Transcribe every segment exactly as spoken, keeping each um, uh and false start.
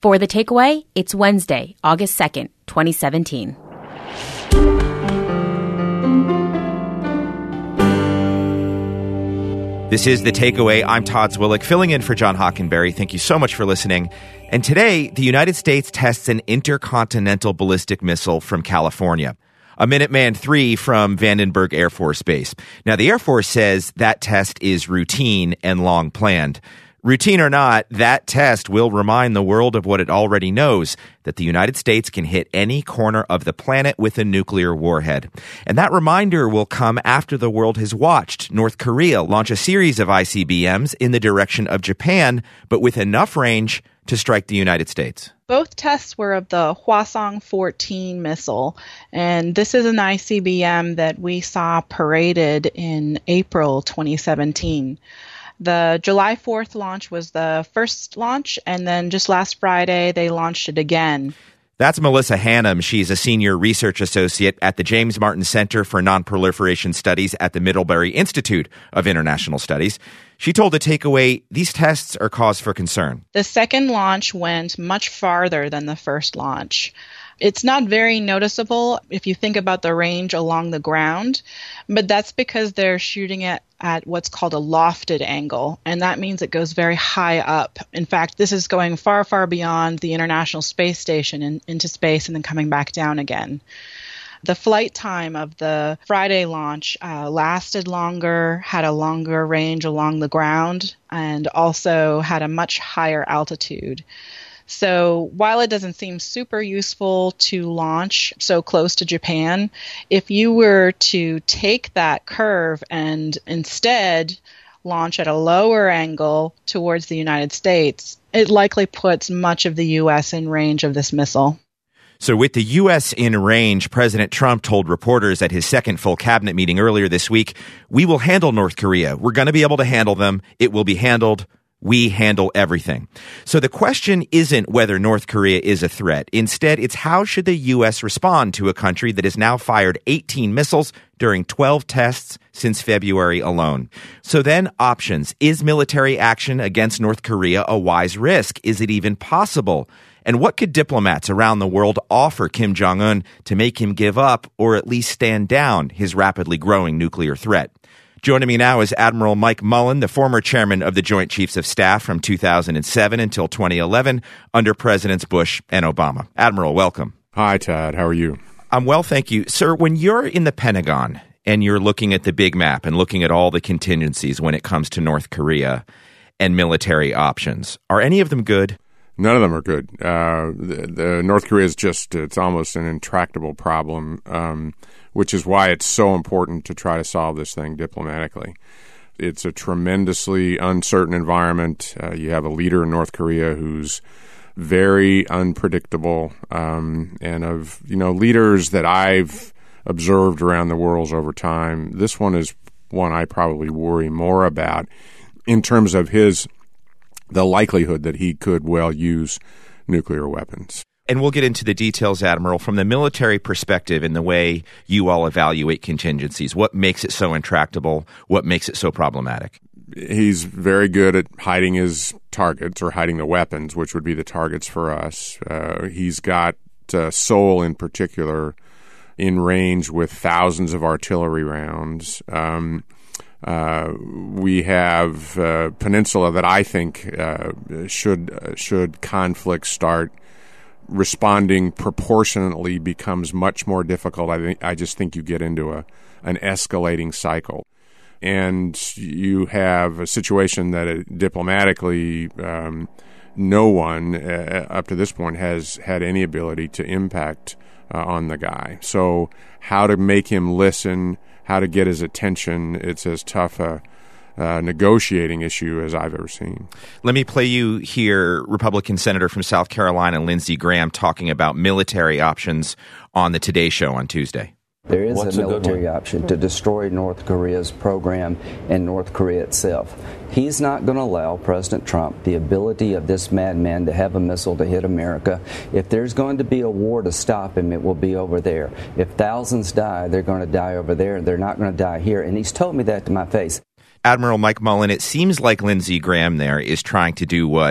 For The Takeaway, it's Wednesday, August second, twenty seventeen. This is The Takeaway. I'm Todd Zwillich, filling in for John Hockenberry. Thank you so much for listening. And today, the United States tests an intercontinental ballistic missile from California, a Minuteman three from Vandenberg Air Force Base. Now, the Air Force says that test is routine and long planned. Routine or not, that test will remind the world of what it already knows, that the United States can hit any corner of the planet with a nuclear warhead. And that reminder will come after the world has watched North Korea launch a series of I C B Ms in the direction of Japan, but with enough range to strike the United States. Both tests were of the Hwasong fourteen missile, and this is an I C B M that we saw paraded in April twenty seventeen. The July fourth launch was the first launch, and then just last Friday, they launched it again. That's Melissa Hannum. She's a senior research associate at the James Martin Center for Nonproliferation Studies at the Middlebury Institute of International Studies. She told The Takeaway these tests are cause for concern. The second launch went much farther than the first launch. It's not very noticeable if you think about the range along the ground, but that's because they're shooting it at what's called a lofted angle, and that means it goes very high up. In fact, this is going far, far beyond the International Space Station and into space and then coming back down again. The flight time of the Friday launch uh, lasted longer, had a longer range along the ground, and also had a much higher altitude. So while it doesn't seem super useful to launch so close to Japan, if you were to take that curve and instead launch at a lower angle towards the United States, it likely puts much of the U S in range of this missile. So with the U S in range, President Trump told reporters at his second full cabinet meeting earlier this week, "We will handle North Korea. We're going to be able to handle them. It will be handled. We handle everything." So the question isn't whether North Korea is a threat. Instead, it's how should the U S respond to a country that has now fired eighteen missiles during twelve tests since February alone. So then options. Is military action against North Korea a wise risk? Is it even possible? And what could diplomats around the world offer Kim Jong-un to make him give up or at least stand down his rapidly growing nuclear threat? Joining me now is Admiral Mike Mullen, the former chairman of the Joint Chiefs of Staff from two thousand seven until twenty eleven under Presidents Bush and Obama. Admiral, welcome. Hi, Todd. How are you? I'm well, thank you. Sir, when you're in the Pentagon and you're looking at the big map and looking at all the contingencies when it comes to North Korea and military options, are any of them good? None of them are good. Uh, the, the North Korea is just, it's almost an intractable problem, um, which is why it's so important to try to solve this thing diplomatically. It's a tremendously uncertain environment. Uh, you have a leader in North Korea who's very unpredictable, um, and of, you know, leaders that I've observed around the world over time, this one is one I probably worry more about in terms of his the likelihood that he could well use nuclear weapons. And we'll get into the details, Admiral, from the military perspective in the way you all evaluate contingencies. What makes it so intractable? What makes it so problematic? He's very good at hiding his targets or hiding the weapons, which would be the targets for us. Uh, he's got uh, Seoul in particular in range with thousands of artillery rounds. Um Uh, we have a peninsula that I think uh, should uh, should conflict start responding proportionately becomes much more difficult. I think I just think you get into a an escalating cycle, and you have a situation that uh, diplomatically um, no one uh, up to this point has had any ability to impact uh, on the guy. So how to make him listen, how to get his attention, it's as tough a uh, negotiating issue as I've ever seen. Let me play you here Republican Senator from South Carolina, Lindsey Graham, talking about military options on the Today Show on Tuesday. There is What's a military option to destroy North Korea's program and North Korea itself. He's not going to allow President Trump the ability of this madman to have a missile to hit America. If there's going to be a war to stop him, it will be over there. If thousands die, they're going to die over there. They're not going to die here. And he's told me that to my face. Admiral Mike Mullen, it seems like Lindsey Graham there is trying to do what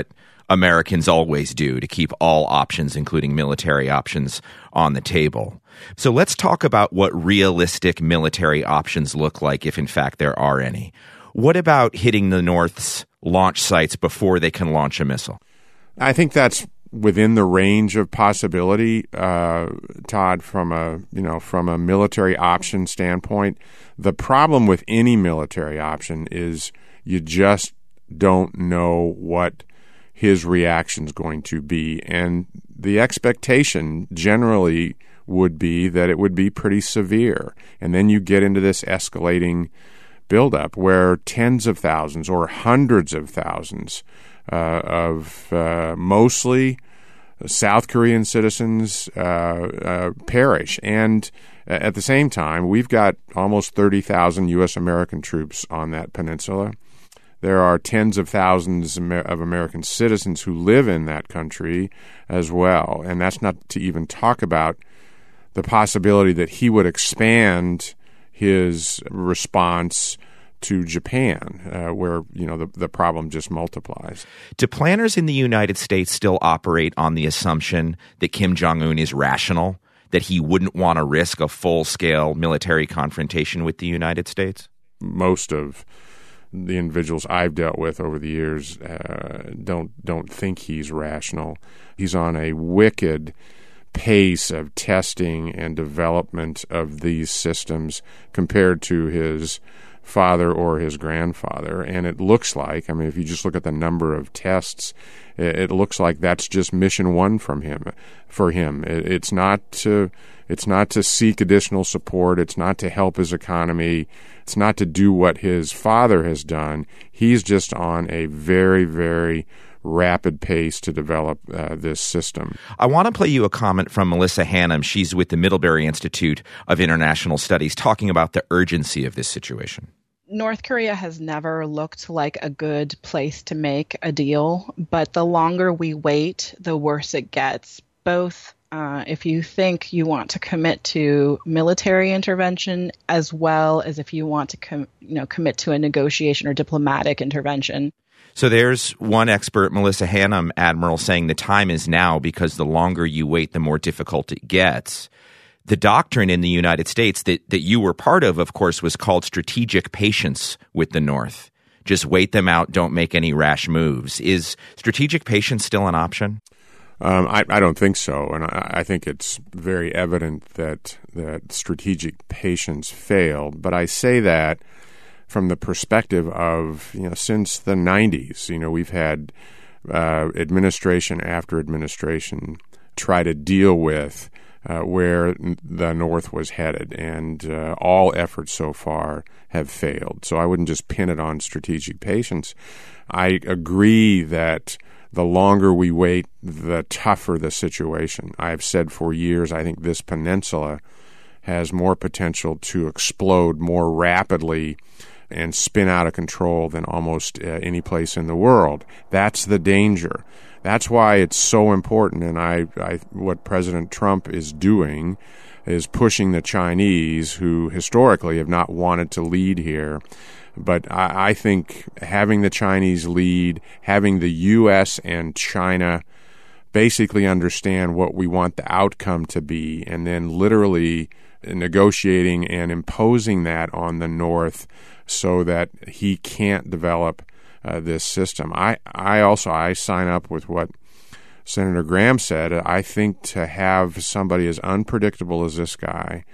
Americans always do to keep all options, including military options, on the table. So let's talk about what realistic military options look like, if in fact there are any. What about hitting the North's launch sites before they can launch a missile? I think that's within the range of possibility, uh, Todd, from a you know from a military option standpoint. The problem with any military option is you just don't know what his reaction is going to be, and the expectation generally would be that it would be pretty severe, and then you get into this escalating buildup where tens of thousands or hundreds of thousands uh, of uh, mostly South Korean citizens uh, uh, perish. And at the same time, we've got almost thirty thousand U S American troops on that peninsula. There are tens of thousands of American citizens who live in that country as well. And that's not to even talk about the possibility that he would expand his response to Japan, uh, where you know the, the problem just multiplies. Do planners in the United States still operate on the assumption that Kim Jong-un is rational, that he wouldn't want to risk a full-scale military confrontation with the United States? Most of the individuals I've dealt with over the years uh, don't don't think he's rational. He's on a wicked pace of testing and development of these systems compared to his father or his grandfather. And it looks like, I mean, if you just look at the number of tests, it, it looks like that's just mission one from him, for him. It, it's not to, it's not to seek additional support. It's not to help his economy. It's not to do what his father has done. He's just on a very, very rapid pace to develop uh, this system. I want to play you a comment from Melissa Hannum. She's with the Middlebury Institute of International Studies, talking about the urgency of this situation. North Korea has never looked like a good place to make a deal, but the longer we wait, the worse it gets. Both uh, if you think you want to commit to military intervention, as well as if you want to com- you know, commit to a negotiation or diplomatic intervention. So there's one expert, Melissa Hannum, Admiral, saying the time is now because the longer you wait, the more difficult it gets. The doctrine in the United States that, that you were part of, of course, was called strategic patience with the North. Just wait them out, don't make any rash moves. Is strategic patience still an option? Um, I, I don't think so, and I, I think it's very evident that that strategic patience failed. But I say that from the perspective of, you know, since the nineties, you know, we've had uh, administration after administration try to deal with uh, where the North was headed, and uh, all efforts so far have failed. So I wouldn't just pin it on strategic patience. I agree that the longer we wait, the tougher the situation. I've said for years, I think this peninsula has more potential to explode more rapidly and spin out of control than almost uh, any place in the world. That's the danger. That's why it's so important, and I, I, what President Trump is doing is pushing the Chinese, who historically have not wanted to lead here. But I, I think having the Chinese lead, having the U S and China basically understand what we want the outcome to be, and then literally negotiating and imposing that on the North so that he can't develop uh, this system. I, I also, I sign up with what Senator Graham said. I think to have somebody as unpredictable as this guy,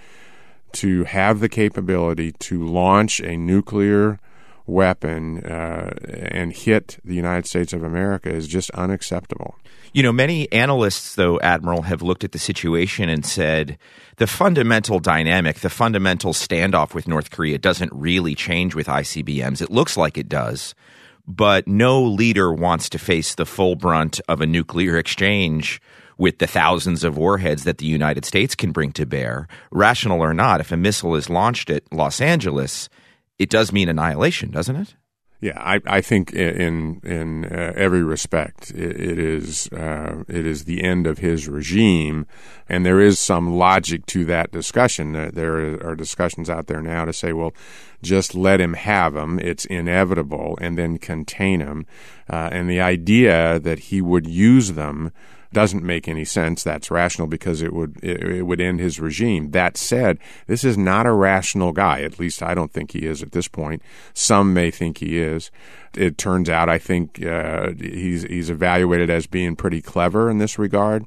to have the capability to launch a nuclear weapon uh, and hit the United States of America is just unacceptable. You know, many analysts, though, Admiral, have looked at the situation and said the fundamental dynamic, the fundamental standoff with North Korea doesn't really change with I C B Ms. It looks like it does, but no leader wants to face the full brunt of a nuclear exchange with the thousands of warheads that the United States can bring to bear. Rational or not, if a missile is launched at Los Angeles, it does mean annihilation, doesn't it? Yeah, I, I think in in uh, every respect it, it is uh, it is the end of his regime, and there is some logic to that discussion. Uh, there are discussions out there now to say, well, just let him have them; it's inevitable, and then contain him. Uh, and the idea that he would use them doesn't make any sense. That's rational because it would it, it would end his regime. That said, this is not a rational guy. At least I don't think he is at this point. Some may think he is. It turns out I think uh, he's he's evaluated as being pretty clever in this regard.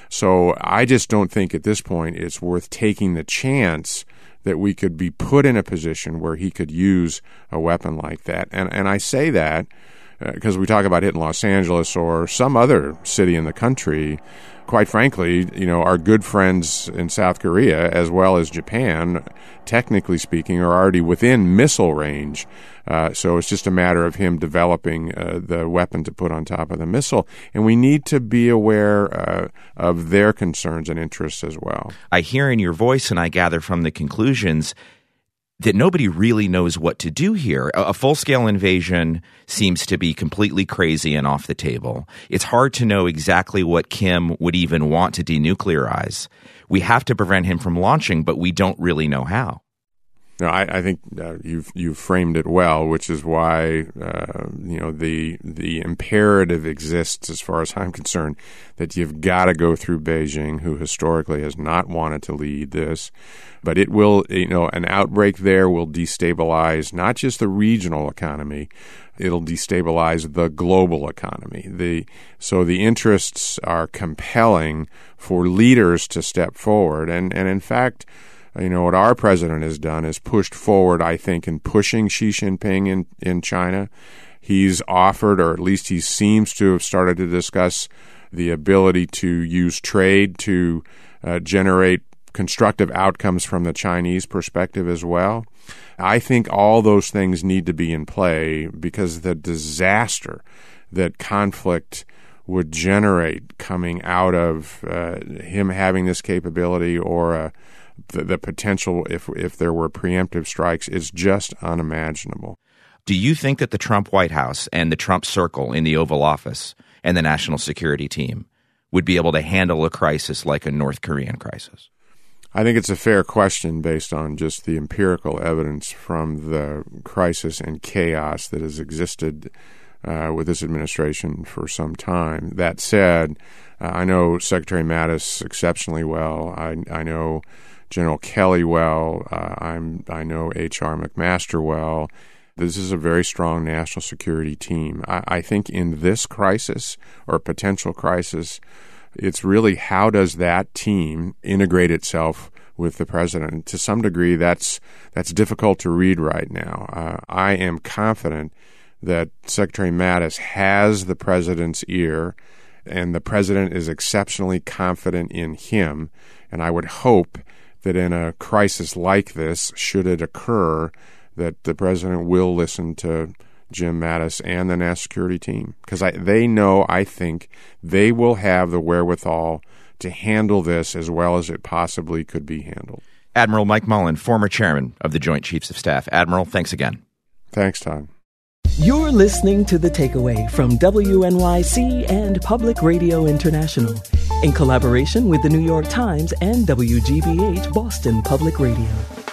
So I just don't think at this point it's worth taking the chance that we could be put in a position where he could use a weapon like that. And and I say that because we talk about hitting Los Angeles or some other city in the country. Quite frankly, you know, our good friends in South Korea, as well as Japan, technically speaking, are already within missile range. Uh, so it's just a matter of him developing uh, the weapon to put on top of the missile. And we need to be aware uh, of their concerns and interests as well. I hear in your voice, and I gather from the conclusions, that nobody really knows what to do here. A full-scale invasion seems to be completely crazy and off the table. It's hard to know exactly what Kim would even want to denuclearize. We have to prevent him from launching, but we don't really know how. No, I, I think uh, you've you've framed it well, which is why uh, you know the the imperative exists, as far as I'm concerned, that you've got to go through Beijing, who historically has not wanted to lead this. But it will, you know, an outbreak there will destabilize not just the regional economy, it'll destabilize the global economy. The so the interests are compelling for leaders to step forward, and and in fact, you know, what our president has done is pushed forward, I think, in pushing Xi Jinping in, in China. He's offered, or at least he seems to have started to discuss, the ability to use trade to uh, generate constructive outcomes from the Chinese perspective as well. I think all those things need to be in play because the disaster that conflict would generate coming out of uh, him having this capability or a The, the potential, if if there were preemptive strikes, is just unimaginable. Do you think that the Trump White House and the Trump Circle in the Oval Office and the National Security Team would be able to handle a crisis like a North Korean crisis? I think it's a fair question based on just the empirical evidence from the crisis and chaos that has existed uh, with this administration for some time. That said, uh, I know Secretary Mattis exceptionally well. I, I know General Kelly well. Uh, I'm I know H R McMaster well. This is a very strong national security team. I, I think in this crisis or potential crisis, it's really how does that team integrate itself with the president? To some degree, that's that's difficult to read right now. Uh, I am confident that Secretary Mattis has the president's ear, and the president is exceptionally confident in him. And I would hope that in a crisis like this, should it occur, that the president will listen to Jim Mattis and the national security team. Because they know, I think, they will have the wherewithal to handle this as well as it possibly could be handled. Admiral Mike Mullen, former chairman of the Joint Chiefs of Staff. Admiral, thanks again. Thanks, Todd. You're listening to The Takeaway from W N Y C and Public Radio International in collaboration with the New York Times and W G B H Boston Public Radio.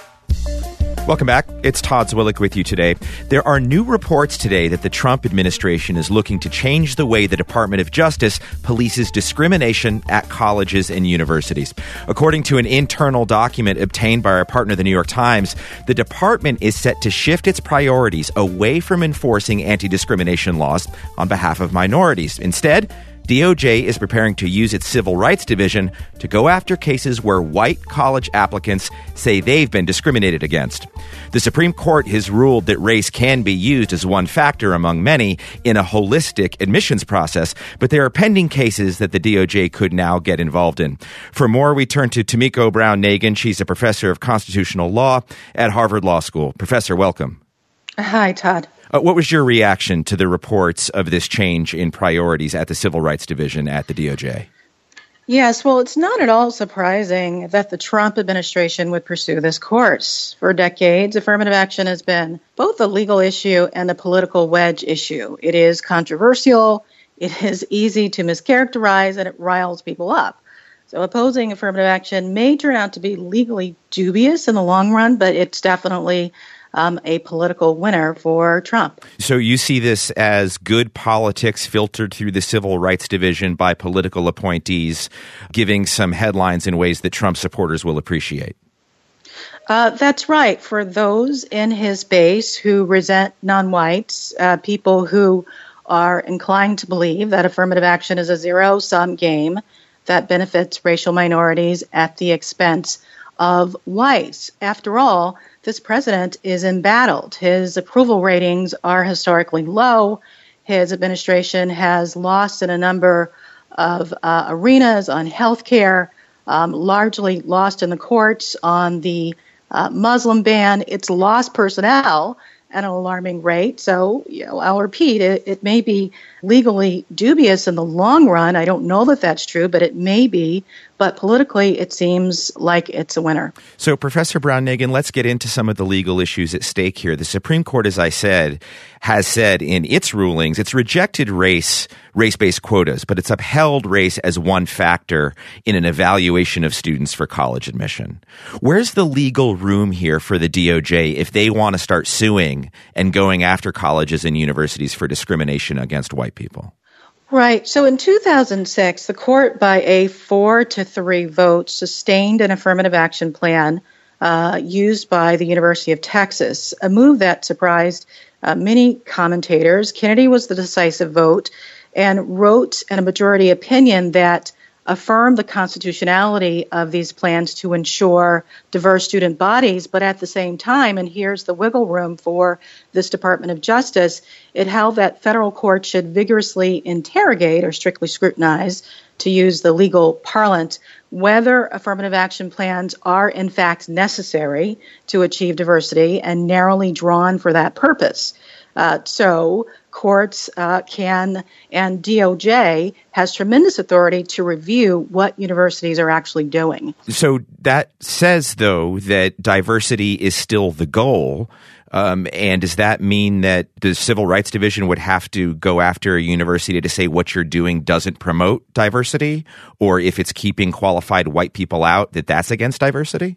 Welcome back. It's Todd Zwillich with you today. There are new reports today that the Trump administration is looking to change the way the Department of Justice polices discrimination at colleges and universities. According to an internal document obtained by our partner, the New York Times, the department is set to shift its priorities away from enforcing anti-discrimination laws on behalf of minorities. Instead, D O J is preparing to use its Civil Rights Division to go after cases where white college applicants say they've been discriminated against. The Supreme Court has ruled that race can be used as one factor among many in a holistic admissions process, but there are pending cases that the D O J could now get involved in. For more, we turn to Tomiko Brown-Nagin. She's a professor of constitutional law at Harvard Law School. Professor, welcome. Hi, Todd. Uh, what was your reaction to the reports of this change in priorities at the Civil Rights Division at the D O J? Yes, well, it's not at all surprising that the Trump administration would pursue this course. For decades, affirmative action has been both a legal issue and a political wedge issue. It is controversial, it is easy to mischaracterize, and it riles people up. So opposing affirmative action may turn out to be legally dubious in the long run, but it's definitely Um, a political winner for Trump. So you see this as good politics filtered through the Civil Rights Division by political appointees, giving some headlines in ways that Trump supporters will appreciate. Uh, that's right. For those in his base who resent non-whites, uh, people who are inclined to believe that affirmative action is a zero-sum game that benefits racial minorities at the expense of whites. After all, this president is embattled. His approval ratings are historically low. His administration has lost in a number of uh, arenas on health care, um, largely lost in the courts on the uh, Muslim ban. It's lost personnel at an alarming rate. So, you know, I'll repeat, it, it may be legally dubious in the long run. I don't know that that's true, but it may be. But politically, it seems like it's a winner. So, Professor Brown-Nagin, let's get into some of the legal issues at stake here. The Supreme Court, as I said, has said in its rulings, it's rejected race, race-based quotas, but it's upheld race as one factor in an evaluation of students for college admission. Where's the legal room here for the D O J if they want to start suing and going after colleges and universities for discrimination against white people? Right. So in two thousand six, the court, by a four to three vote, sustained an affirmative action plan uh, used by the University of Texas, a move that surprised uh, many commentators. Kennedy was the decisive vote and wrote in a majority opinion that affirmed the constitutionality of these plans to ensure diverse student bodies, but at the same time, and here's the wiggle room for this Department of Justice, it held that federal courts should vigorously interrogate or strictly scrutinize, to use the legal parlance, whether affirmative action plans are in fact necessary to achieve diversity and narrowly drawn for that purpose. Uh, so courts uh, can, and D O J has tremendous authority to review what universities are actually doing. So that says, though, that diversity is still the goal. Um, and does that mean that the Civil Rights Division would have to go after a university to say what you're doing doesn't promote diversity? Or if it's keeping qualified white people out, that that's against diversity?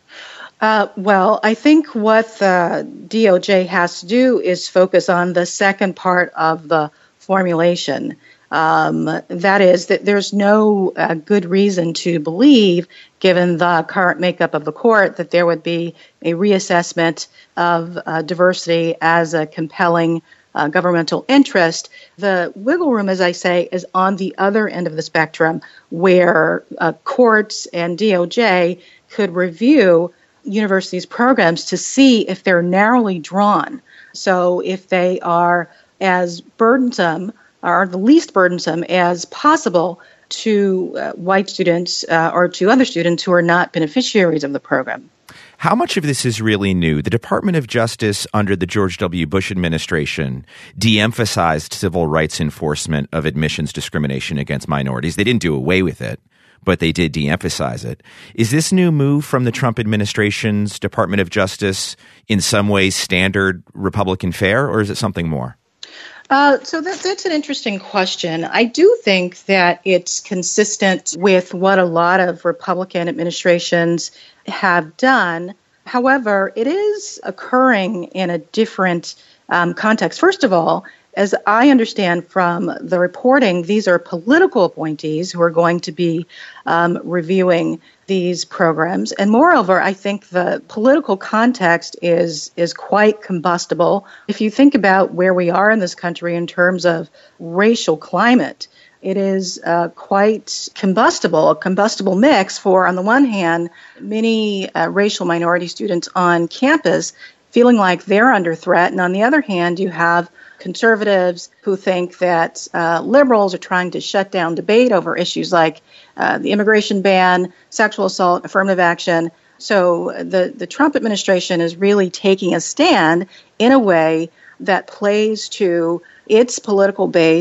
Uh, well, I think what the D O J has to do is focus on the second part of the formulation. Um, that is that there's no uh, good reason to believe, given the current makeup of the court, that there would be a reassessment of uh, diversity as a compelling uh, governmental interest. The wiggle room, as I say, is on the other end of the spectrum, where uh, courts and D O J could review universities' programs to see if they're narrowly drawn. So if they are as burdensome, or the least burdensome as possible to uh, white students uh, or to other students who are not beneficiaries of the program. How much of this is really new? The Department of Justice under the George W. Bush administration de-emphasized civil rights enforcement of admissions discrimination against minorities. They didn't do away with it, but they did de-emphasize it. Is this new move from the Trump administration's Department of Justice in some ways standard Republican fare, or is it something more? Uh, so that, that's an interesting question. I do think that it's consistent with what a lot of Republican administrations have done. However, it is occurring in a different um, context. First of all, as I understand from the reporting, these are political appointees who are going to be um, reviewing these programs. And moreover, I think the political context is is quite combustible. If you think about where we are in this country in terms of racial climate, it is uh, quite combustible, a combustible mix for, on the one hand, many uh, racial minority students on campus feeling like they're under threat. And on the other hand, you have conservatives who think that uh, liberals are trying to shut down debate over issues like uh, the immigration ban, sexual assault, affirmative action. So the, the Trump administration is really taking a stand in a way that plays to its political base,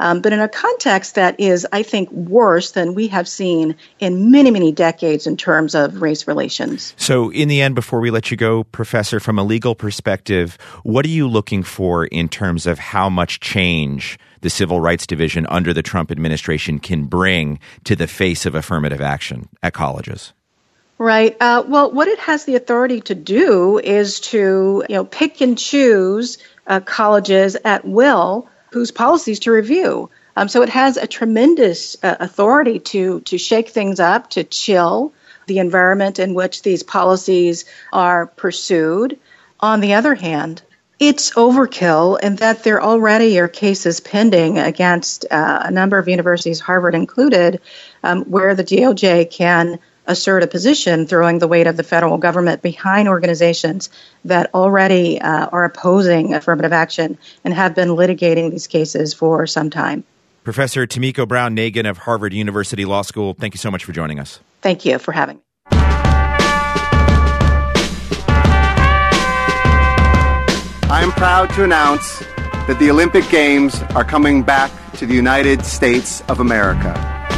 um, but in a context that is, I think, worse than we have seen in many, many decades in terms of race relations. So in the end, before we let you go, Professor, from a legal perspective, what are you looking for in terms of how much change the Civil Rights Division under the Trump administration can bring to the face of affirmative action at colleges? Right. Uh, well, what it has the authority to do is to, you know, pick and choose uh, colleges at will whose policies to review. Um, so it has a tremendous uh, authority to to shake things up, to chill the environment in which these policies are pursued. On the other hand, it's overkill in that there already are cases pending against uh, a number of universities, Harvard included, um, where the D O J can assert a position throwing the weight of the federal government behind organizations that already uh, are opposing affirmative action and have been litigating these cases for some time. Professor Tomiko Brown-Nagin of Harvard University Law School, thank you so much for joining us. Thank you for having me. I am proud to announce that the Olympic Games are coming back to the United States of America.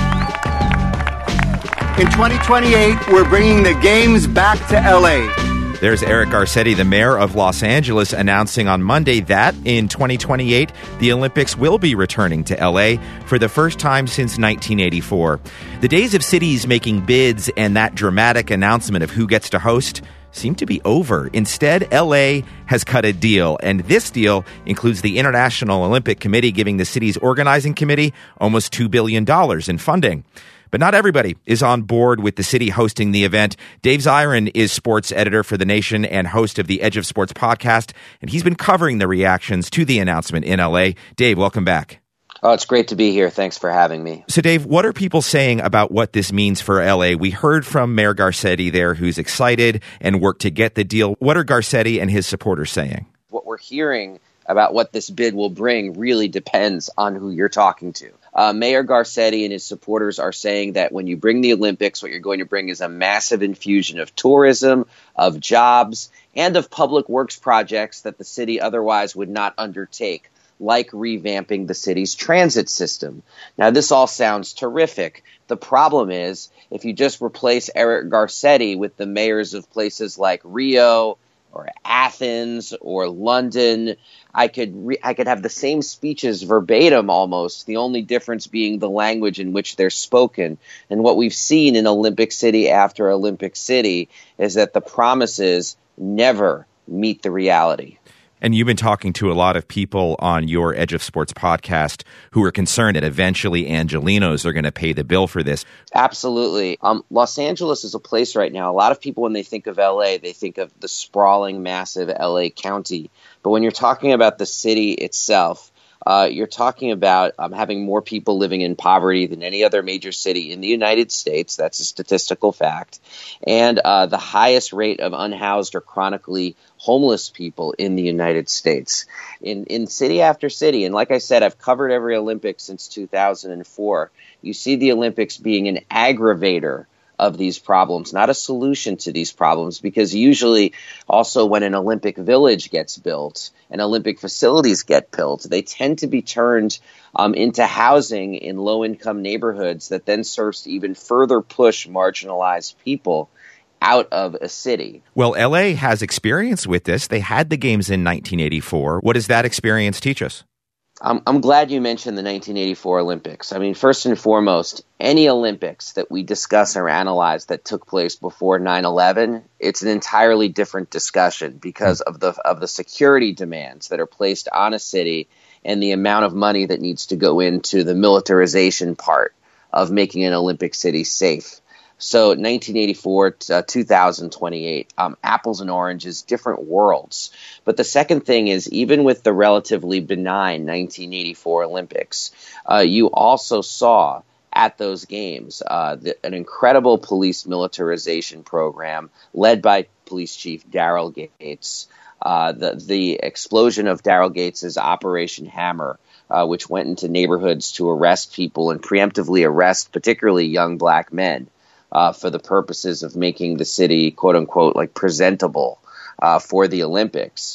In twenty twenty-eight, we're bringing the Games back to L A. There's Eric Garcetti, the mayor of Los Angeles, announcing on Monday that in twenty twenty-eight, the Olympics will be returning to L A for the first time since nineteen eighty-four. The days of cities making bids and that dramatic announcement of who gets to host seem to be over. Instead, L A has cut a deal, and this deal includes the International Olympic Committee giving the city's organizing committee almost two billion dollars in funding. But not everybody is on board with the city hosting the event. Dave Zirin is sports editor for The Nation and host of the Edge of Sports podcast, and he's been covering the reactions to the announcement in L A. Dave, welcome back. Oh, it's great to be here. Thanks for having me. So, Dave, what are people saying about what this means for L A? We heard from Mayor Garcetti there, who's excited and worked to get the deal. What are Garcetti and his supporters saying? What we're hearing about what this bid will bring really depends on who you're talking to. Uh, Mayor Garcetti and his supporters are saying that when you bring the Olympics, what you're going to bring is a massive infusion of tourism, of jobs, and of public works projects that the city otherwise would not undertake, like revamping the city's transit system. Now, this all sounds terrific. The problem is, if you just replace Eric Garcetti with the mayors of places like Rio or Athens or London, I could re- I could have the same speeches verbatim almost, the only difference being the language in which they're spoken. And what we've seen in Olympic City after Olympic City is that the promises never meet the reality. And you've been talking to a lot of people on your Edge of Sports podcast who are concerned that eventually Angelenos are going to pay the bill for this. Absolutely. Um, Los Angeles is a place right now. A lot of people, when they think of L A, they think of the sprawling, massive L A County. But when you're talking about the city itself, Uh, you're talking about um, having more people living in poverty than any other major city in the United States. That's a statistical fact. And uh, the highest rate of unhoused or chronically homeless people in the United States. In, in city after city, and like I said, I've covered every Olympics since two thousand four. You see the Olympics being an aggravator of these problems, not a solution to these problems, because usually also when an Olympic village gets built and Olympic facilities get built, they tend to be turned um, into housing in low-income neighborhoods that then serves to even further push marginalized people out of a city. Well, L A has experience with this. They had the games in nineteen eighty-four. What does that experience teach us? I'm, I'm glad you mentioned the nineteen eighty-four Olympics. I mean, first and foremost, any Olympics that we discuss or analyze that took place before nine eleven, it's an entirely different discussion because of the of the security demands that are placed on a city and the amount of money that needs to go into the militarization part of making an Olympic city safe. So nineteen eighty-four to uh, two thousand twenty-eight, um, apples and oranges, different worlds. But the second thing is, even with the relatively benign nineteen eighty-four Olympics, uh, you also saw at those games uh, the, an incredible police militarization program led by Police Chief Daryl Gates. Uh, the, the explosion of Daryl Gates' Operation Hammer, uh, which went into neighborhoods to arrest people and preemptively arrest particularly young black men. Uh, for the purposes of making the city, quote unquote, like presentable uh, for the Olympics.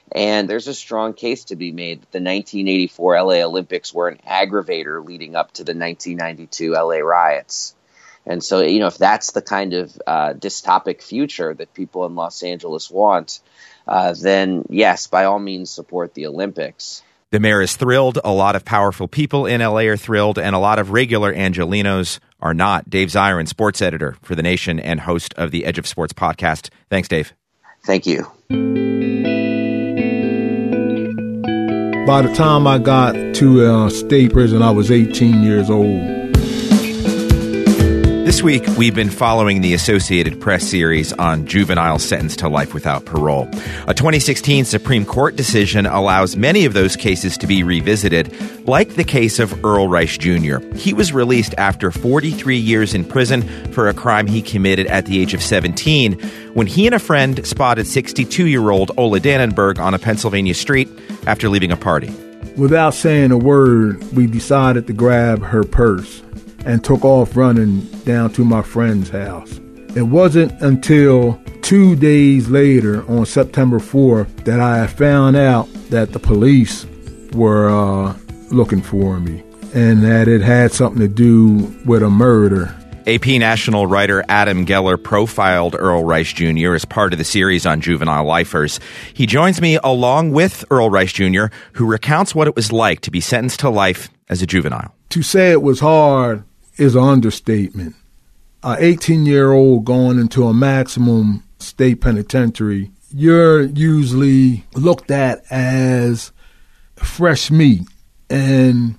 And there's a strong case to be made that the nineteen eighty-four L A Olympics were an aggravator leading up to the nineteen ninety-two L A riots. And so, you know, if that's the kind of uh, dystopic future that people in Los Angeles want, uh, then yes, by all means, support the Olympics. The mayor is thrilled. A lot of powerful people in L A are thrilled, and a lot of regular Angelenos are not. Dave Zirin, sports editor for The Nation and host of the Edge of Sports podcast. Thanks, Dave. Thank you. By the time I got to uh, state prison, I was eighteen years old. This week, we've been following the Associated Press series on juveniles sentenced to life without parole. A twenty sixteen Supreme Court decision allows many of those cases to be revisited, like the case of Earl Rice Junior He was released after forty-three years in prison for a crime he committed at the age of seventeen when he and a friend spotted sixty-two-year-old Ola Dannenberg on a Pennsylvania street after leaving a party. Without saying a word, we decided to grab her purse and took off running down to my friend's house. It wasn't until two days later, on September fourth, that I found out that the police were uh, looking for me and that it had something to do with a murder. A P national writer Adam Geller profiled Earl Rice Junior as part of the series on juvenile lifers. He joins me along with Earl Rice Junior, who recounts what it was like to be sentenced to life as a juvenile. To say it was hard is an understatement. An eighteen-year-old going into a maximum state penitentiary, you're usually looked at as fresh meat. And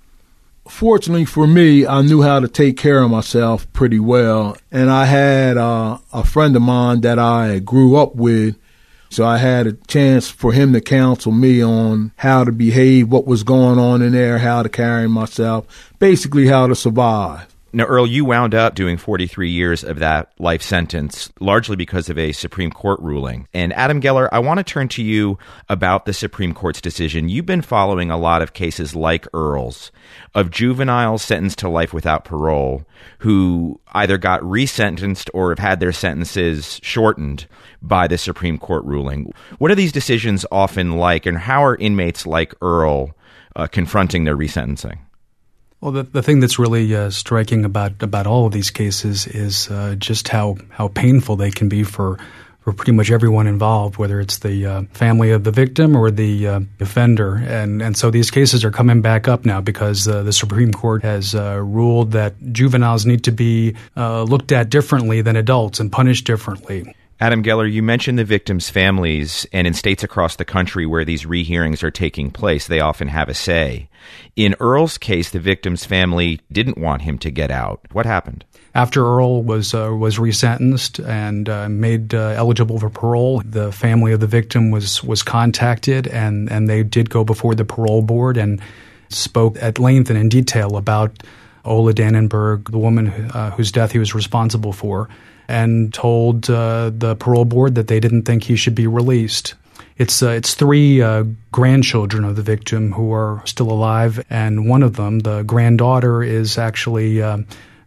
fortunately for me, I knew how to take care of myself pretty well. And I had uh, a friend of mine that I grew up with, so I had a chance for him to counsel me on how to behave, what was going on in there, how to carry myself, basically how to survive. Now, Earl, you wound up doing forty-three years of that life sentence, largely because of a Supreme Court ruling. And Adam Geller, I want to turn to you about the Supreme Court's decision. You've been following a lot of cases like Earl's of juveniles sentenced to life without parole who either got resentenced or have had their sentences shortened by the Supreme Court ruling. What are these decisions often like, and how are inmates like Earl uh, confronting their resentencing? Well, the, the thing that's really uh, striking about, about all of these cases is uh, just how, how painful they can be for, for pretty much everyone involved, whether it's the uh, family of the victim or the uh, offender. And, and so these cases are coming back up now because uh, the Supreme Court has uh, ruled that juveniles need to be uh, looked at differently than adults and punished differently. Adam Geller, you mentioned the victims' families, and in states across the country where these rehearings are taking place, they often have a say. In Earl's case, the victim's family didn't want him to get out. What happened? After Earl was uh, was resentenced and uh, made uh, eligible for parole, the family of the victim was was contacted, and, and they did go before the parole board and spoke at length and in detail about Ola Dannenberg, the woman uh, whose death he was responsible for, and told uh, the parole board that they didn't think he should be released. It's uh, it's three uh, grandchildren of the victim who are still alive, and one of them, the granddaughter, is actually uh,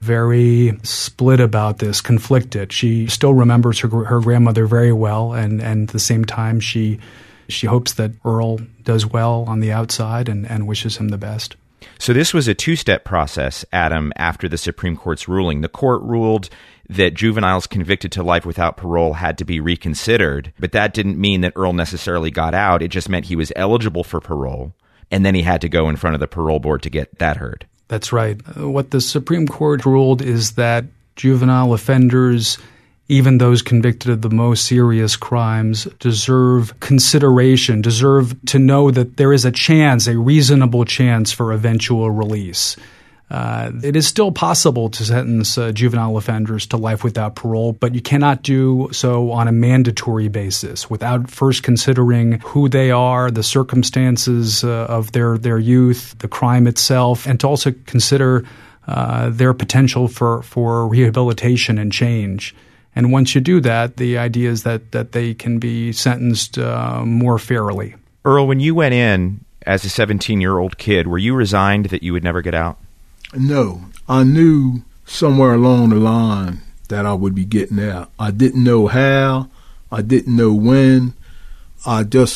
very split about this, conflicted. She still remembers her her grandmother very well, and, and at the same time she she hopes that Earl does well on the outside and, and wishes him the best. So this was a two-step process, Adam, after the Supreme Court's ruling. The court ruled that juveniles convicted to life without parole had to be reconsidered, but that didn't mean that Earl necessarily got out. It just meant he was eligible for parole, and then he had to go in front of the parole board to get that heard. That's right. What the Supreme Court ruled is that juvenile offenders, even those convicted of the most serious crimes, deserve consideration, deserve to know that there is a chance, a reasonable chance for eventual release. Uh, it is still possible to sentence uh, juvenile offenders to life without parole, but you cannot do so on a mandatory basis without first considering who they are, the circumstances uh, of their, their youth, the crime itself, and to also consider uh, their potential for, for rehabilitation and change. And once you do that, the idea is that, that they can be sentenced uh, more fairly. Earl, when you went in as a seventeen-year-old kid, were you resigned that you would never get out? No. I knew somewhere along the line that I would be getting out. I didn't know how. I didn't know when. I just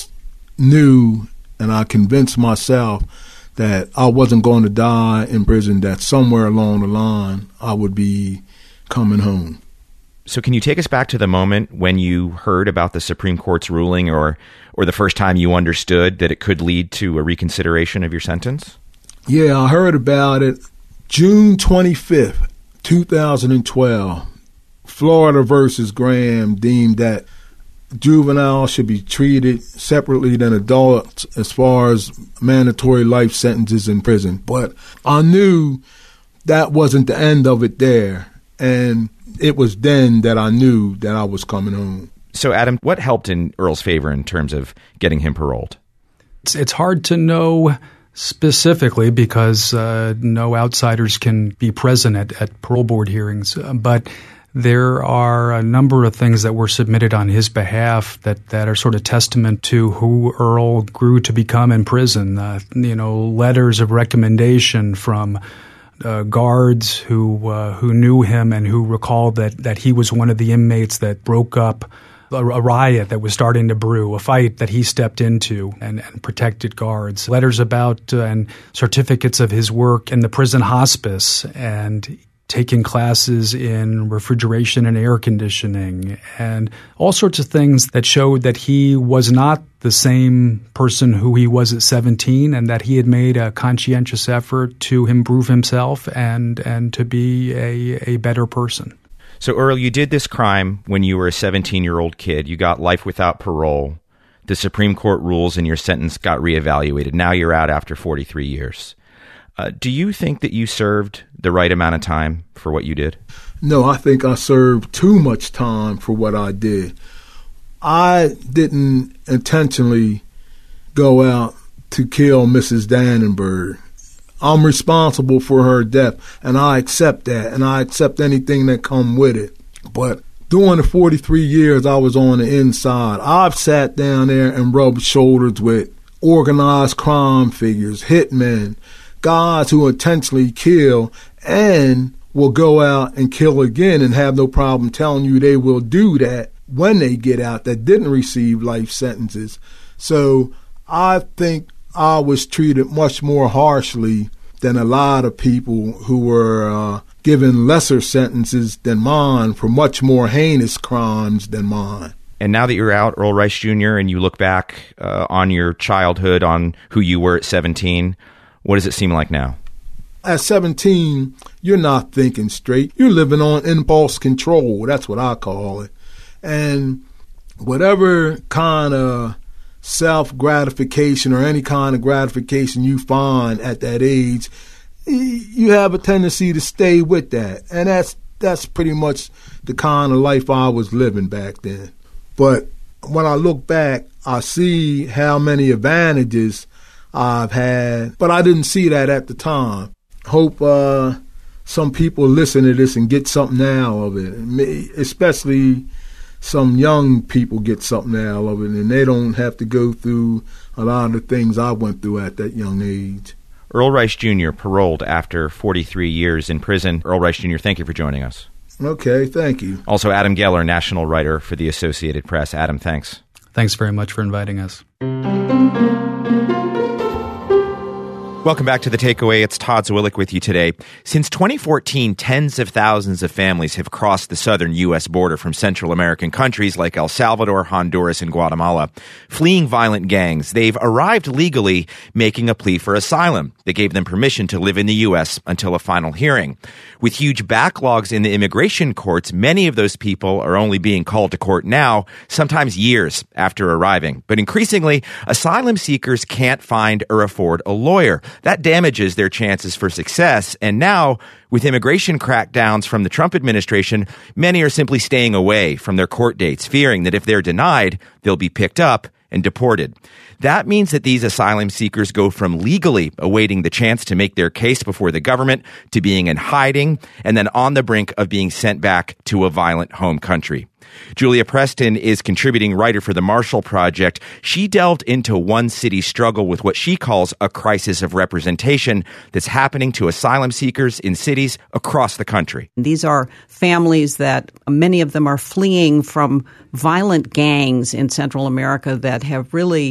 knew and I convinced myself that I wasn't going to die in prison, that somewhere along the line I would be coming home. So can you take us back to the moment when you heard about the Supreme Court's ruling, or or the first time you understood that it could lead to a reconsideration of your sentence? Yeah, I heard about it June twenty-fifth, two thousand twelve. Florida versus Graham deemed that juveniles should be treated separately than adults as far as mandatory life sentences in prison. But I knew that wasn't the end of it there. And it was then that I knew that I was coming home. So, Adam, what helped in Earl's favor in terms of getting him paroled? It's, it's hard to know specifically because uh, no outsiders can be present at, at parole board hearings. But there are a number of things that were submitted on his behalf that, that are sort of testament to who Earl grew to become in prison. Uh, you know, letters of recommendation from Uh, guards who uh, who knew him and who recalled that, that he was one of the inmates that broke up a, a riot that was starting to brew, a fight that he stepped into and, and protected guards. Letters about uh, and certificates of his work in the prison hospice and taking classes in refrigeration and air conditioning and all sorts of things that showed that he was not the same person who he was at seventeen and that he had made a conscientious effort to improve himself and and to be a, a better person. So, Earl, you did this crime when you were a seventeen-year-old kid. You got life without parole. The Supreme Court rules and your sentence got reevaluated. Now you're out after forty-three years. Uh, do you think that you served the right amount of time for what you did? No, I think I served too much time for what I did. I didn't intentionally go out to kill Missus Dannenberg. I'm responsible for her death, and I accept that, and I accept anything that come with it. But during the forty-three years I was on the inside, I've sat down there and rubbed shoulders with organized crime figures, hitmen, guys who intentionally kill and will go out and kill again and have no problem telling you they will do that when they get out that didn't receive life sentences. So I think I was treated much more harshly than a lot of people who were uh, given lesser sentences than mine for much more heinous crimes than mine. And now that you're out, Earl Rice Junior, and you look back uh, on your childhood, on who you were at seventeen, what does it seem like now? At seventeen, you're not thinking straight. You're living on impulse control. That's what I call it. And whatever kind of self-gratification or any kind of gratification you find at that age, you have a tendency to stay with that. And that's that's pretty much the kind of life I was living back then. But when I look back, I see how many advantages I've had, but I didn't see that at the time. Hope uh, some people listen to this and get something out of it, especially some young people get something out of it, and they don't have to go through a lot of the things I went through at that young age. Earl Rice Junior paroled after forty-three years in prison. Earl Rice Junior, thank you for joining us. Okay, thank you. Also, Adam Geller, national writer for the Associated Press. Adam, thanks. Thanks very much for inviting us. Welcome back to The Takeaway. It's Todd Zwillich with you today. Since twenty fourteen, tens of thousands of families have crossed the southern U S border from Central American countries like El Salvador, Honduras, and Guatemala. Fleeing violent gangs, they've arrived legally, making a plea for asylum that gave them permission to live in the U S until a final hearing. With huge backlogs in the immigration courts, many of those people are only being called to court now, sometimes years after arriving. But increasingly, asylum seekers can't find or afford a lawyer. That damages their chances for success. And now, with immigration crackdowns from the Trump administration, many are simply staying away from their court dates, fearing that if they're denied, they'll be picked up and deported. That means that these asylum seekers go from legally awaiting the chance to make their case before the government to being in hiding and then on the brink of being sent back to a violent home country. Julia Preston is contributing writer for the Marshall Project. She delved into one city's struggle with what she calls a crisis of representation that's happening to asylum seekers in cities across the country. These are families that many of them are fleeing from violent gangs in Central America that have really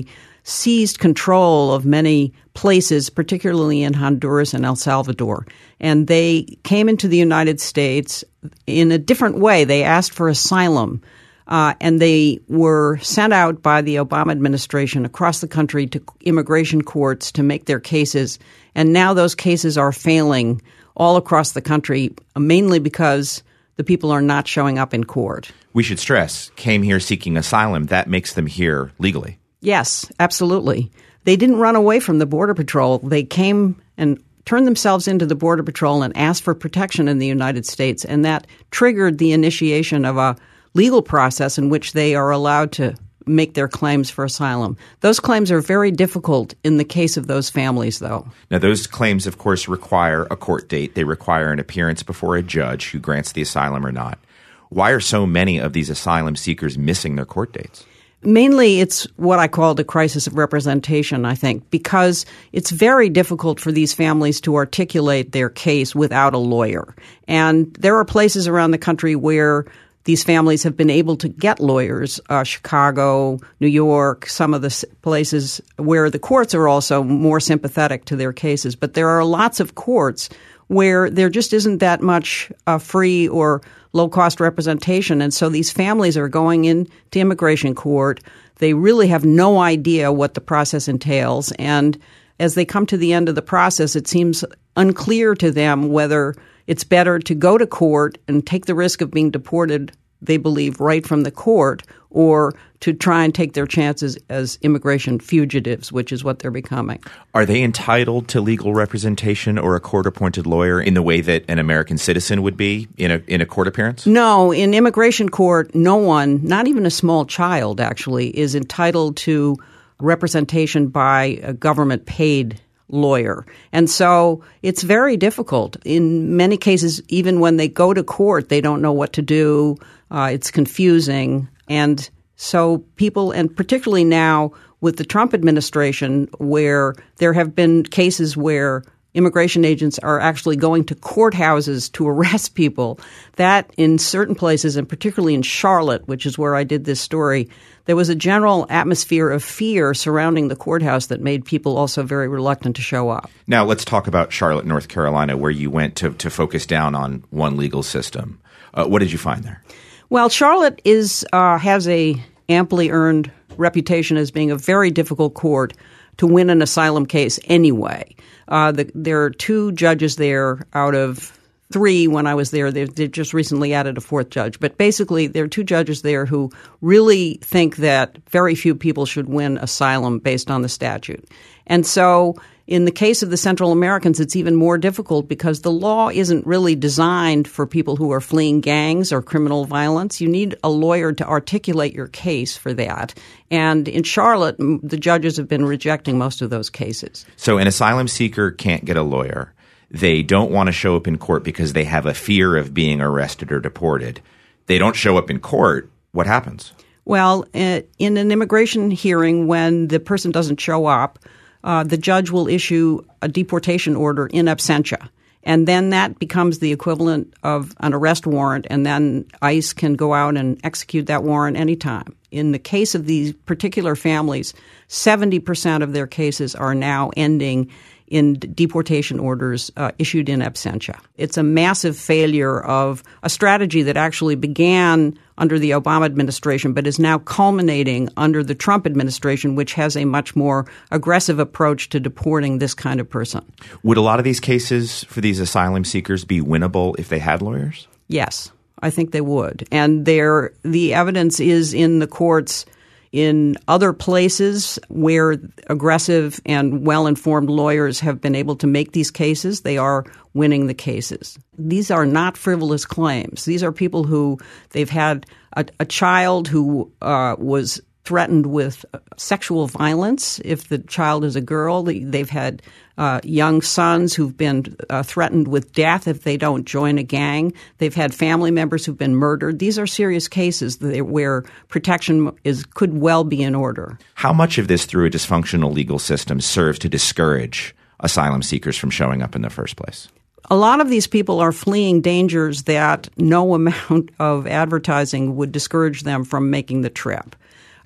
seized control of many places, particularly in Honduras and El Salvador. And they came into the United States in a different way. They asked for asylum, uh, and they were sent out by the Obama administration across the country to immigration courts to make their cases. And now those cases are failing all across the country, mainly because the people are not showing up in court. We should stress, came here seeking asylum. That makes them here legally. Yes, absolutely. They didn't run away from the Border Patrol. They came and turned themselves into the Border Patrol and asked for protection in the United States. And that triggered the initiation of a legal process in which they are allowed to make their claims for asylum. Those claims are very difficult in the case of those families, though. Now, those claims, of course, require a court date. They require an appearance before a judge who grants the asylum or not. Why are so many of these asylum seekers missing their court dates? Mainly, it's what I call the crisis of representation, I think, because it's very difficult for these families to articulate their case without a lawyer. And there are places around the country where these families have been able to get lawyers, uh, Chicago, New York, some of the places where the courts are also more sympathetic to their cases. But there are lots of courts where there just isn't that much uh, free or low-cost representation. And so these families are going into immigration court. They really have no idea what the process entails. And as they come to the end of the process, it seems unclear to them whether it's better to go to court and take the risk of being deported, they believe, right from the court, or to try and take their chances as immigration fugitives, which is what they're becoming. Are they entitled to legal representation or a court-appointed lawyer in the way that an American citizen would be in a in a court appearance? No. In immigration court, no one, not even a small child actually, is entitled to representation by a government-paid lawyer. And so it's very difficult. In many cases, even when they go to court, they don't know what to do. Uh, it's confusing. And so people, and particularly now with the Trump administration, where there have been cases where immigration agents are actually going to courthouses to arrest people, that in certain places, and particularly in Charlotte, which is where I did this story, there was a general atmosphere of fear surrounding the courthouse that made people also very reluctant to show up. Now, let's talk about Charlotte, North Carolina, where you went to, to focus down on one legal system. Uh, what did you find there? Well, Charlotte is uh, has a amply earned reputation as being a very difficult court to win an asylum case anyway. Uh, the, there are two judges there out of three when I was there. They, they just recently added a fourth judge. But basically, there are two judges there who really think that very few people should win asylum based on the statute. And so in the case of the Central Americans, it's even more difficult because the law isn't really designed for people who are fleeing gangs or criminal violence. You need a lawyer to articulate your case for that. And in Charlotte, the judges have been rejecting most of those cases. So an asylum seeker can't get a lawyer. They don't want to show up in court because they have a fear of being arrested or deported. They don't show up in court. What happens? Well, in an immigration hearing, when the person doesn't show up, Uh, the judge will issue a deportation order in absentia. And then that becomes the equivalent of an arrest warrant, and then ICE can go out and execute that warrant anytime. In the case of these particular families, seventy percent of their cases are now ending in deportation orders uh, issued in absentia. It's a massive failure of a strategy that actually began under the Obama administration but is now culminating under the Trump administration, which has a much more aggressive approach to deporting this kind of person. Would a lot of these cases for these asylum seekers be winnable if they had lawyers? Yes, I think they would. And there, the evidence is in the courts in other places where aggressive and well-informed lawyers have been able to make these cases. They are winning the cases. These are not frivolous claims. These are people who they've had a, a child who uh, was threatened with sexual violence if the child is a girl. They've had uh, young sons who've been uh, threatened with death if they don't join a gang. They've had family members who've been murdered. These are serious cases where protection is could well be in order. How much of this through a dysfunctional legal system serves to discourage asylum seekers from showing up in the first place? A lot of these people are fleeing dangers that no amount of advertising would discourage them from making the trip.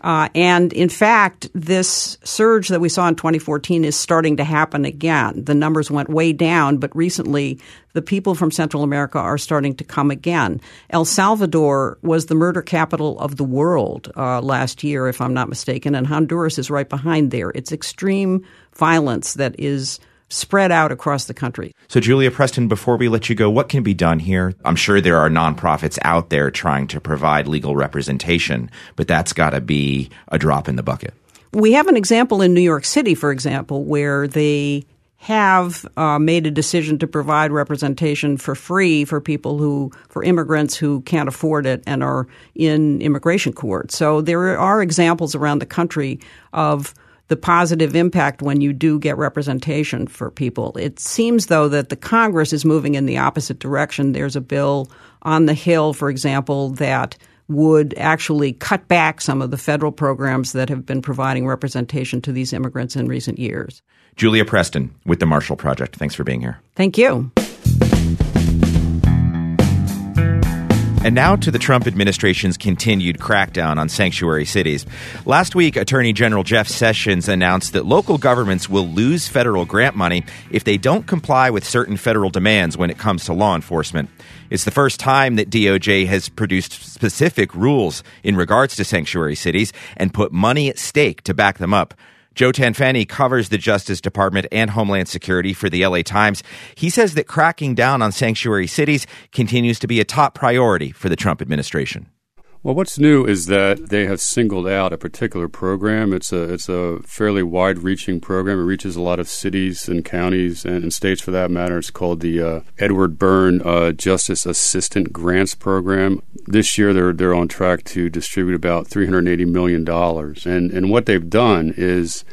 Uh, and in fact, this surge that we saw in twenty fourteen is starting to happen again. The numbers went way down, but recently the people from Central America are starting to come again. El Salvador was the murder capital of the world uh, last year, if I'm not mistaken, and Honduras is right behind there. It's extreme violence that is spread out across the country. So, Julia Preston, before we let you go, what can be done here? I'm sure there are nonprofits out there trying to provide legal representation, but that's got to be a drop in the bucket. We have an example in New York City, for example, where they have uh, made a decision to provide representation for free for people who, for immigrants who can't afford it and are in immigration court. So there are examples around the country of the positive impact when you do get representation for people. It seems, though, that the Congress is moving in the opposite direction. There's a bill on the Hill, for example, that would actually cut back some of the federal programs that have been providing representation to these immigrants in recent years. Julia Preston with the Marshall Project. Thanks for being here. Thank you. And now to the Trump administration's continued crackdown on sanctuary cities. Last week, Attorney General Jeff Sessions announced that local governments will lose federal grant money if they don't comply with certain federal demands when it comes to law enforcement. It's the first time that D O J has produced specific rules in regards to sanctuary cities and put money at stake to back them up. Joe Tanfani covers the Justice Department and Homeland Security for the L A Times. He says that cracking down on sanctuary cities continues to be a top priority for the Trump administration. Well, what's new is that they have singled out a particular program. It's a it's a fairly wide-reaching program. It reaches a lot of cities and counties and, and states, for that matter. It's called the uh, Edward Byrne uh, Justice Assistant Grants Program. This year, they're they're on track to distribute about three hundred eighty million dollars. And and what they've done is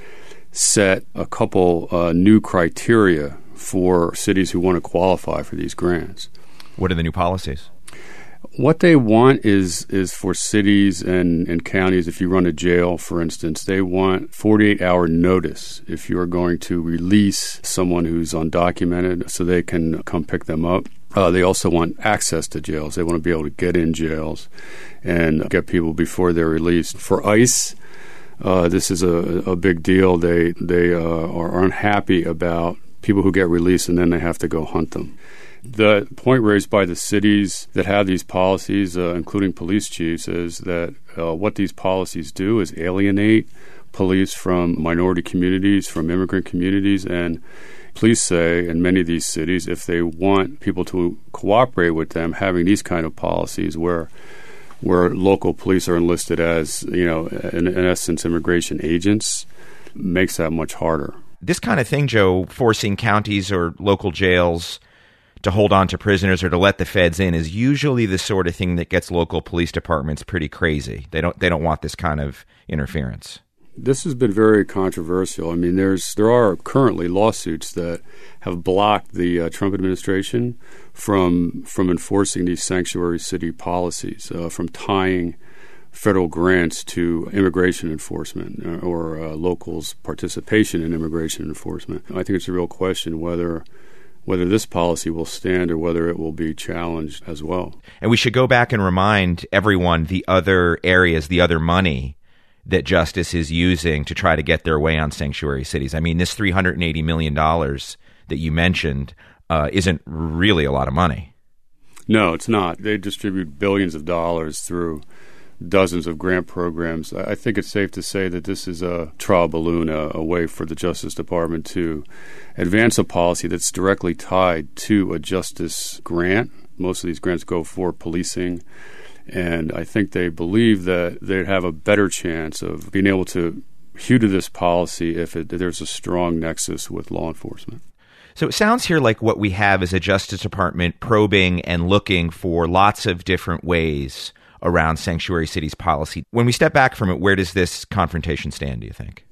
set a couple uh, new criteria for cities who want to qualify for these grants. What are the new policies? What they want is is for cities and, and counties, if you run a jail, for instance, they want forty-eight hour notice if you're going to release someone who's undocumented so they can come pick them up. Uh, they also want access to jails. They want to be able to get in jails and get people before they're released. For ICE, uh, this is a, a big deal. They, they uh, are unhappy about people who get released and then they have to go hunt them. The point raised by the cities that have these policies, uh, including police chiefs, is that uh, what these policies do is alienate police from minority communities, from immigrant communities, and police say in many of these cities, if they want people to cooperate with them, having these kind of policies where where local police are enlisted as, you know, in, in essence, immigration agents, makes that much harder. This kind of thing, Joe, forcing counties or local jails to hold on to prisoners or to let the feds in is usually the sort of thing that gets local police departments pretty crazy. They don't they don't want this kind of interference. This has been very controversial. I mean, there's there are currently lawsuits that have blocked the uh, Trump administration from from enforcing these sanctuary city policies, uh, from tying federal grants to immigration enforcement uh, or uh, locals' participation in immigration enforcement. I think it's a real question whether whether this policy will stand or whether it will be challenged as well. And we should go back and remind everyone the other areas, the other money that Justice is using to try to get their way on sanctuary cities. I mean, this three hundred eighty million dollars that you mentioned uh, isn't really a lot of money. No, it's not. They distribute billions of dollars through dozens of grant programs. I think it's safe to say that this is a trial balloon, a, a way for the Justice Department to advance a policy that's directly tied to a justice grant. Most of these grants go for policing, and I think they believe that they'd have a better chance of being able to hew to this policy if, it, if there's a strong nexus with law enforcement. So it sounds here like what we have is a Justice Department probing and looking for lots of different ways around sanctuary cities policy. When we step back from it, where does this confrontation stand, do you think?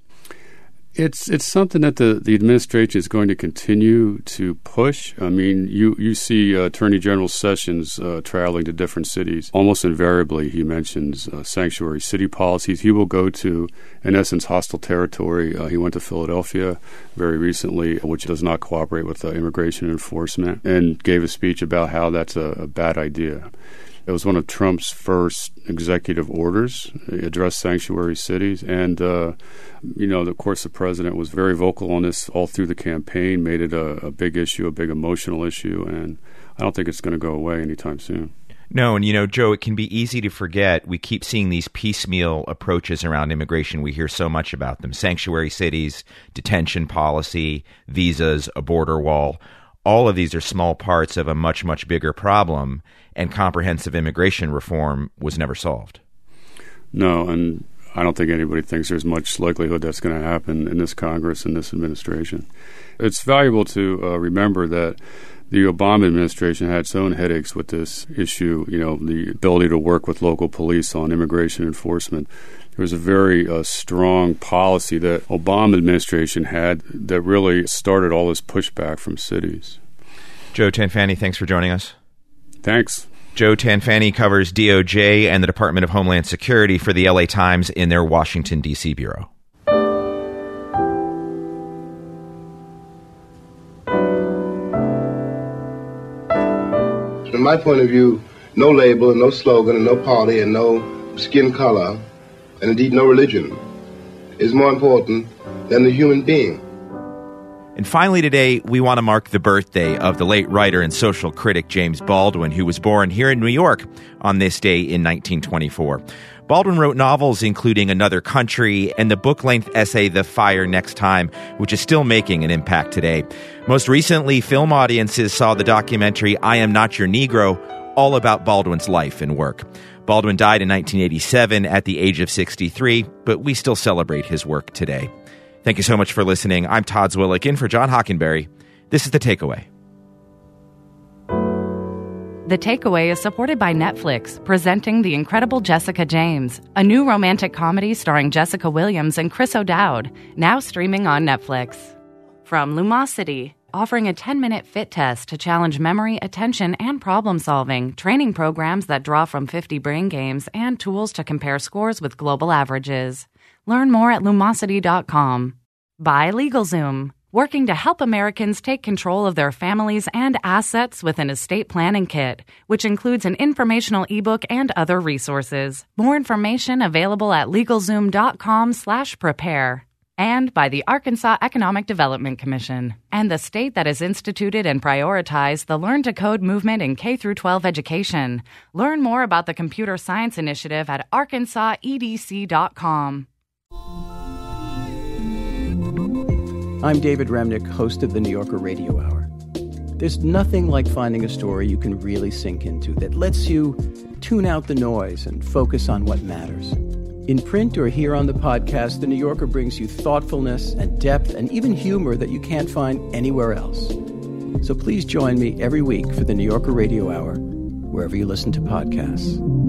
It's it's something that the, the administration is going to continue to push. I mean, you, you see uh, Attorney General Sessions uh, traveling to different cities. Almost invariably, he mentions uh, sanctuary city policies. He will go to, in essence, hostile territory. Uh, he went to Philadelphia very recently, which does not cooperate with uh, immigration enforcement, and gave a speech about how that's a, a bad idea. It was one of Trump's first executive orders, addressed sanctuary cities. And, uh, you know, of course, the president was very vocal on this all through the campaign, made it a, a big issue, a big emotional issue. And I don't think it's going to go away anytime soon. No, and you know, Joe, it can be easy to forget. We keep seeing these piecemeal approaches around immigration. We hear so much about them. Sanctuary cities, detention policy, visas, a border wall. All of these are small parts of a much, much bigger problem, and comprehensive immigration reform was never solved. No, and I don't think anybody thinks there's much likelihood that's going to happen in this Congress and this administration. It's valuable to uh, remember that the Obama administration had its own headaches with this issue, you know, the ability to work with local police on immigration enforcement. There was a very uh, strong policy that Obama administration had that really started all this pushback from cities. Joe Tanfani, thanks for joining us. Thanks. Joe Tanfani covers D O J and the Department of Homeland Security for the L A Times in their Washington, D C bureau. From my point of view, no label and no slogan and no party and no skin color, and indeed no religion, is more important than the human being. And finally today, we want to mark the birthday of the late writer and social critic James Baldwin, who was born here in New York on this day in nineteen twenty-four. Baldwin wrote novels including Another Country and the book-length essay The Fire Next Time, which is still making an impact today. Most recently, film audiences saw the documentary I Am Not Your Negro, all about Baldwin's life and work. Baldwin died in nineteen eighty-seven at the age of sixty-three, but we still celebrate his work today. Thank you so much for listening. I'm Todd Zwillich, in for John Hockenberry. This is The Takeaway. The Takeaway is supported by Netflix, presenting The Incredible Jessica James, a new romantic comedy starring Jessica Williams and Chris O'Dowd, now streaming on Netflix. From Lumosity, offering a ten-minute fit test to challenge memory, attention, and problem-solving, training programs that draw from fifty brain games, and tools to compare scores with global averages. Learn more at lumosity dot com. By LegalZoom, working to help Americans take control of their families and assets with an estate planning kit, which includes an informational ebook and other resources. More information available at legalzoom dot com slash prepare. And by the Arkansas Economic Development Commission and the state that has instituted and prioritized the Learn to Code movement in K through twelve education. Learn more about the Computer Science Initiative at arkansas e d c dot com. I'm David Remnick, host of the New Yorker Radio Hour. There's nothing like finding a story you can really sink into that lets you tune out the noise and focus on what matters. In print or here on the podcast, the New Yorker brings you thoughtfulness and depth and even humor that you can't find anywhere else. So please join me every week for the New Yorker Radio Hour, wherever you listen to podcasts.